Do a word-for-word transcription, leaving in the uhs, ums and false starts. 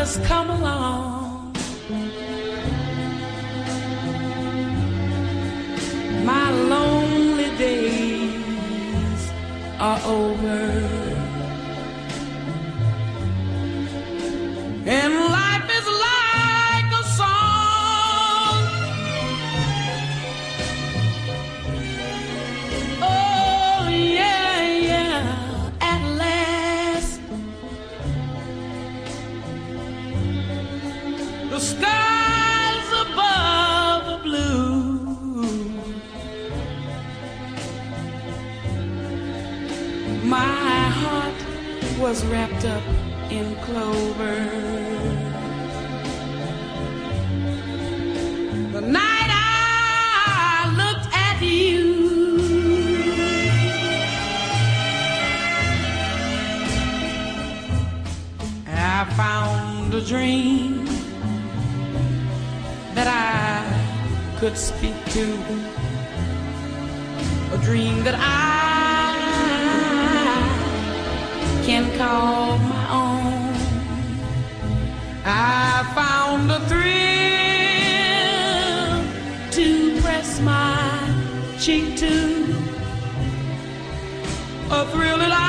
has come along. My lonely days are over, and life is like a song. Oh yeah, yeah, at last the skies above are blue. My heart was wrapped up in clover. The night I looked at you, I found a dream that I could speak to, a dream that I can call my own. I found a thrill to press my cheek to, a thrill that I